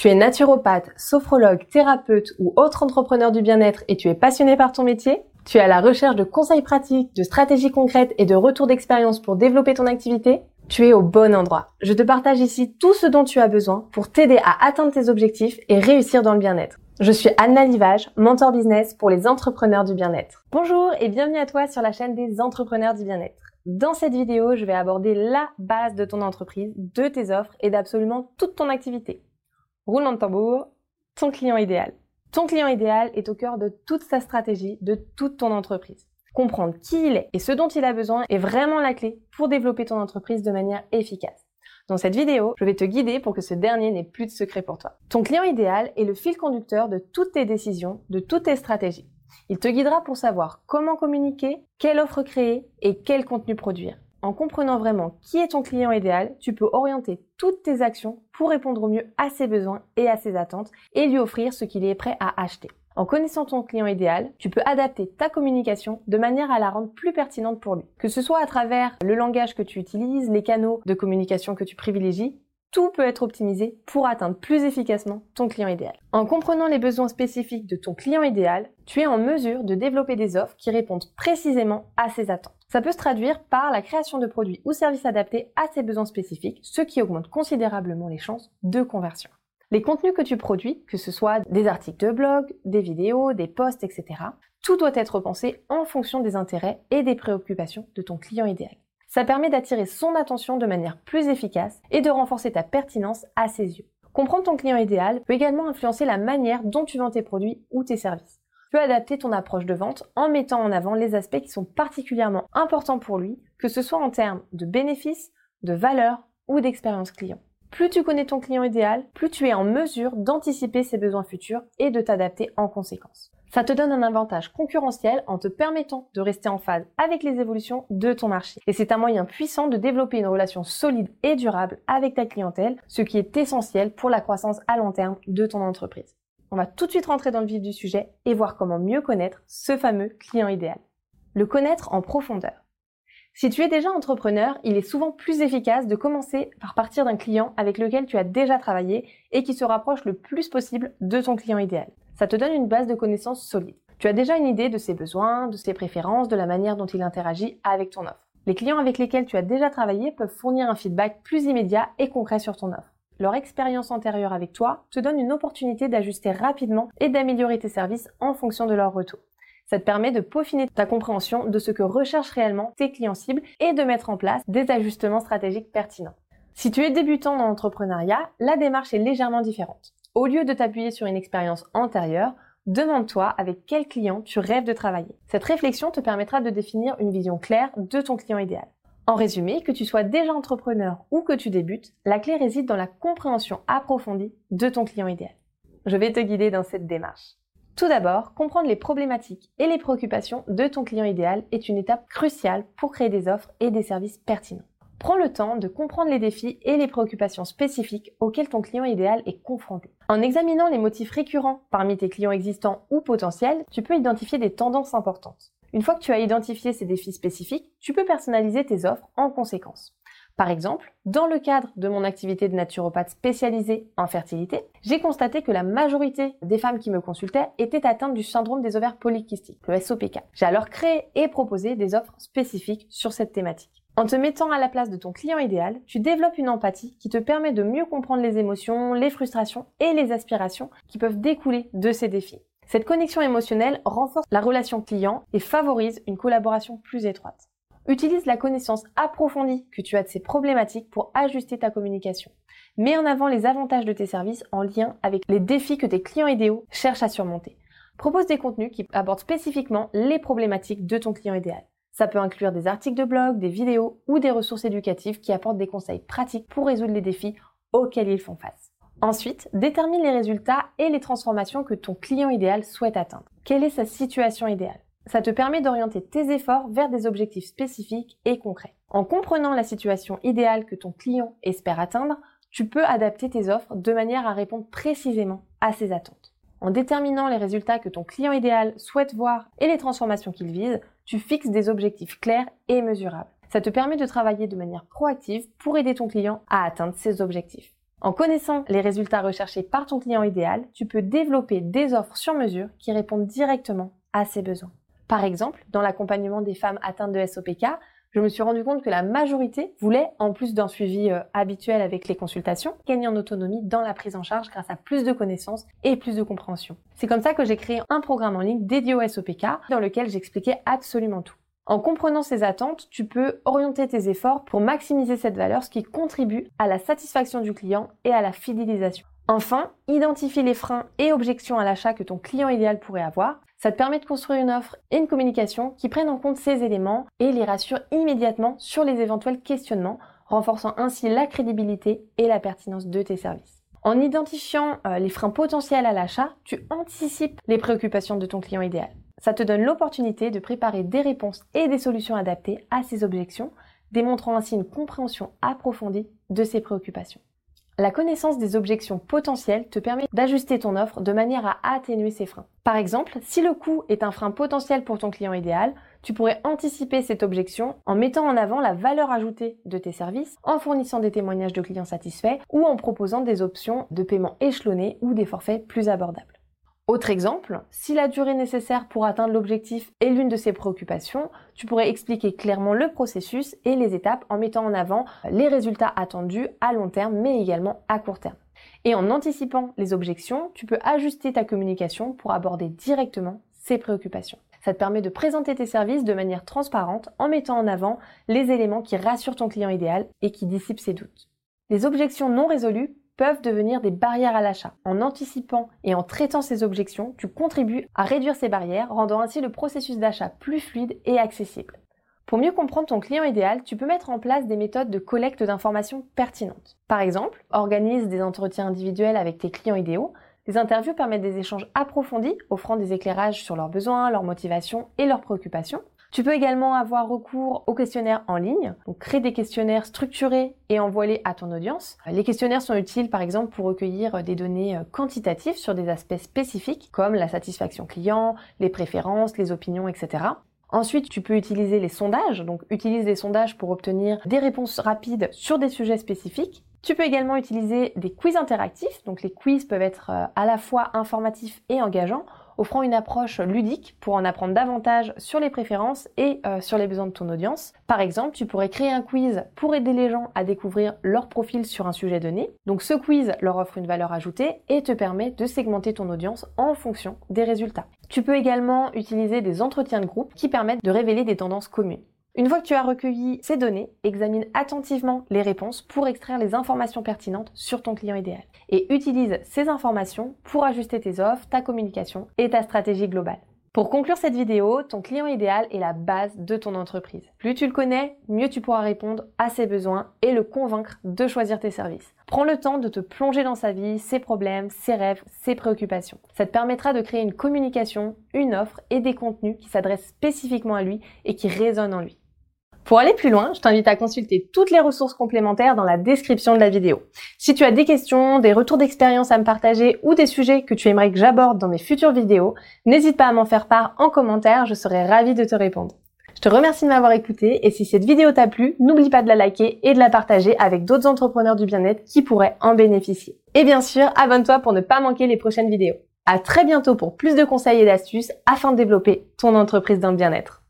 Tu es naturopathe, sophrologue, thérapeute ou autre entrepreneur du bien-être et tu es passionné par ton métier? Tu es à la recherche de conseils pratiques, de stratégies concrètes et de retours d'expérience pour développer ton activité? Tu es au bon endroit. Je te partage ici tout ce dont tu as besoin pour t'aider à atteindre tes objectifs et réussir dans le bien-être. Je suis Anna Livage, mentor business pour les entrepreneurs du bien-être. Bonjour et bienvenue à toi sur la chaîne des entrepreneurs du bien-être. Dans cette vidéo, je vais aborder la base de ton entreprise, de tes offres et d'absolument toute ton activité. Roulement de tambour, ton client idéal. Ton client idéal est au cœur de toute sa stratégie, de toute ton entreprise. Comprendre qui il est et ce dont il a besoin est vraiment la clé pour développer ton entreprise de manière efficace. Dans cette vidéo, je vais te guider pour que ce dernier n'ait plus de secret pour toi. Ton client idéal est le fil conducteur de toutes tes décisions, de toutes tes stratégies. Il te guidera pour savoir comment communiquer, quelle offre créer et quel contenu produire. En comprenant vraiment qui est ton client idéal, tu peux orienter toutes tes actions pour répondre au mieux à ses besoins et à ses attentes et lui offrir ce qu'il est prêt à acheter. En connaissant ton client idéal, tu peux adapter ta communication de manière à la rendre plus pertinente pour lui. Que ce soit à travers le langage que tu utilises, les canaux de communication que tu privilégies, tout peut être optimisé pour atteindre plus efficacement ton client idéal. En comprenant les besoins spécifiques de ton client idéal, tu es en mesure de développer des offres qui répondent précisément à ses attentes. Ça peut se traduire par la création de produits ou services adaptés à ses besoins spécifiques, ce qui augmente considérablement les chances de conversion. Les contenus que tu produis, que ce soit des articles de blog, des vidéos, des posts, etc., tout doit être pensé en fonction des intérêts et des préoccupations de ton client idéal. Ça permet d'attirer son attention de manière plus efficace et de renforcer ta pertinence à ses yeux. Comprendre ton client idéal peut également influencer la manière dont tu vends tes produits ou tes services. Tu peux adapter ton approche de vente en mettant en avant les aspects qui sont particulièrement importants pour lui, que ce soit en termes de bénéfices, de valeur ou d'expérience client. Plus tu connais ton client idéal, plus tu es en mesure d'anticiper ses besoins futurs et de t'adapter en conséquence. Ça te donne un avantage concurrentiel en te permettant de rester en phase avec les évolutions de ton marché. Et c'est un moyen puissant de développer une relation solide et durable avec ta clientèle, ce qui est essentiel pour la croissance à long terme de ton entreprise. On va tout de suite rentrer dans le vif du sujet et voir comment mieux connaître ce fameux client idéal. Le connaître en profondeur. Si tu es déjà entrepreneur, il est souvent plus efficace de commencer par partir d'un client avec lequel tu as déjà travaillé et qui se rapproche le plus possible de ton client idéal. Ça te donne une base de connaissances solide. Tu as déjà une idée de ses besoins, de ses préférences, de la manière dont il interagit avec ton offre. Les clients avec lesquels tu as déjà travaillé peuvent fournir un feedback plus immédiat et concret sur ton offre. Leur expérience antérieure avec toi te donne une opportunité d'ajuster rapidement et d'améliorer tes services en fonction de leur retour. Ça te permet de peaufiner ta compréhension de ce que recherchent réellement tes clients cibles et de mettre en place des ajustements stratégiques pertinents. Si tu es débutant dans l'entrepreneuriat, la démarche est légèrement différente. Au lieu de t'appuyer sur une expérience antérieure, demande-toi avec quel client tu rêves de travailler. Cette réflexion te permettra de définir une vision claire de ton client idéal. En résumé, que tu sois déjà entrepreneur ou que tu débutes, la clé réside dans la compréhension approfondie de ton client idéal. Je vais te guider dans cette démarche. Tout d'abord, comprendre les problématiques et les préoccupations de ton client idéal est une étape cruciale pour créer des offres et des services pertinents. Prends le temps de comprendre les défis et les préoccupations spécifiques auxquels ton client idéal est confronté. En examinant les motifs récurrents parmi tes clients existants ou potentiels, tu peux identifier des tendances importantes. Une fois que tu as identifié ces défis spécifiques, tu peux personnaliser tes offres en conséquence. Par exemple, dans le cadre de mon activité de naturopathe spécialisée en fertilité, j'ai constaté que la majorité des femmes qui me consultaient étaient atteintes du syndrome des ovaires polykystiques, le SOPK. J'ai alors créé et proposé des offres spécifiques sur cette thématique. En te mettant à la place de ton client idéal, tu développes une empathie qui te permet de mieux comprendre les émotions, les frustrations et les aspirations qui peuvent découler de ces défis. Cette connexion émotionnelle renforce la relation client et favorise une collaboration plus étroite. Utilise la connaissance approfondie que tu as de ces problématiques pour ajuster ta communication. Mets en avant les avantages de tes services en lien avec les défis que tes clients idéaux cherchent à surmonter. Propose des contenus qui abordent spécifiquement les problématiques de ton client idéal. Ça peut inclure des articles de blog, des vidéos ou des ressources éducatives qui apportent des conseils pratiques pour résoudre les défis auxquels ils font face. Ensuite, détermine les résultats et les transformations que ton client idéal souhaite atteindre. Quelle est sa situation idéale ? Ça te permet d'orienter tes efforts vers des objectifs spécifiques et concrets. En comprenant la situation idéale que ton client espère atteindre, tu peux adapter tes offres de manière à répondre précisément à ses attentes. En déterminant les résultats que ton client idéal souhaite voir et les transformations qu'il vise, tu fixes des objectifs clairs et mesurables. Ça te permet de travailler de manière proactive pour aider ton client à atteindre ses objectifs. En connaissant les résultats recherchés par ton client idéal, tu peux développer des offres sur mesure qui répondent directement à ses besoins. Par exemple, dans l'accompagnement des femmes atteintes de SOPK, je me suis rendu compte que la majorité voulait, en plus d'un suivi habituel avec les consultations, gagner en autonomie dans la prise en charge grâce à plus de connaissances et plus de compréhension. C'est comme ça que j'ai créé un programme en ligne dédié au SOPK dans lequel j'expliquais absolument tout. En comprenant ces attentes, tu peux orienter tes efforts pour maximiser cette valeur, ce qui contribue à la satisfaction du client et à la fidélisation. Enfin, identifie les freins et objections à l'achat que ton client idéal pourrait avoir. Ça te permet de construire une offre et une communication qui prennent en compte ces éléments et les rassure immédiatement sur les éventuels questionnements, renforçant ainsi la crédibilité et la pertinence de tes services. En identifiant les freins potentiels à l'achat, tu anticipes les préoccupations de ton client idéal. Ça te donne l'opportunité de préparer des réponses et des solutions adaptées à ces objections, démontrant ainsi une compréhension approfondie de ses préoccupations. La connaissance des objections potentielles te permet d'ajuster ton offre de manière à atténuer ces freins. Par exemple, si le coût est un frein potentiel pour ton client idéal, tu pourrais anticiper cette objection en mettant en avant la valeur ajoutée de tes services, en fournissant des témoignages de clients satisfaits ou en proposant des options de paiement échelonnées ou des forfaits plus abordables. Autre exemple, si la durée nécessaire pour atteindre l'objectif est l'une de ses préoccupations, tu pourrais expliquer clairement le processus et les étapes en mettant en avant les résultats attendus à long terme mais également à court terme. Et en anticipant les objections, tu peux ajuster ta communication pour aborder directement ces préoccupations. Ça te permet de présenter tes services de manière transparente en mettant en avant les éléments qui rassurent ton client idéal et qui dissipent ses doutes. Les objections non résolues peuvent devenir des barrières à l'achat. En anticipant et en traitant ces objections, tu contribues à réduire ces barrières, rendant ainsi le processus d'achat plus fluide et accessible. Pour mieux comprendre ton client idéal, tu peux mettre en place des méthodes de collecte d'informations pertinentes. Par exemple, organise des entretiens individuels avec tes clients idéaux. Les interviews permettent des échanges approfondis, offrant des éclairages sur leurs besoins, leurs motivations et leurs préoccupations. Tu peux également avoir recours aux questionnaires en ligne, donc créer des questionnaires structurés et envoie-les à ton audience. Les questionnaires sont utiles par exemple pour recueillir des données quantitatives sur des aspects spécifiques comme la satisfaction client, les préférences, les opinions, etc. Ensuite, tu peux utiliser les sondages, donc utilise les sondages pour obtenir des réponses rapides sur des sujets spécifiques. Tu peux également utiliser des quiz interactifs, donc les quiz peuvent être à la fois informatifs et engageants, offrant une approche ludique pour en apprendre davantage sur les préférences et sur les besoins de ton audience. Par exemple, tu pourrais créer un quiz pour aider les gens à découvrir leur profil sur un sujet donné. Donc ce quiz leur offre une valeur ajoutée et te permet de segmenter ton audience en fonction des résultats. Tu peux également utiliser des entretiens de groupe qui permettent de révéler des tendances communes. Une fois que tu as recueilli ces données, examine attentivement les réponses pour extraire les informations pertinentes sur ton client idéal. Et utilise ces informations pour ajuster tes offres, ta communication et ta stratégie globale. Pour conclure cette vidéo, ton client idéal est la base de ton entreprise. Plus tu le connais, mieux tu pourras répondre à ses besoins et le convaincre de choisir tes services. Prends le temps de te plonger dans sa vie, ses problèmes, ses rêves, ses préoccupations. Ça te permettra de créer une communication, une offre et des contenus qui s'adressent spécifiquement à lui et qui résonnent en lui. Pour aller plus loin, je t'invite à consulter toutes les ressources complémentaires dans la description de la vidéo. Si tu as des questions, des retours d'expérience à me partager ou des sujets que tu aimerais que j'aborde dans mes futures vidéos, n'hésite pas à m'en faire part en commentaire, je serai ravie de te répondre. Je te remercie de m'avoir écouté et si cette vidéo t'a plu, n'oublie pas de la liker et de la partager avec d'autres entrepreneurs du bien-être qui pourraient en bénéficier. Et bien sûr, abonne-toi pour ne pas manquer les prochaines vidéos. À très bientôt pour plus de conseils et d'astuces afin de développer ton entreprise dans le bien-être.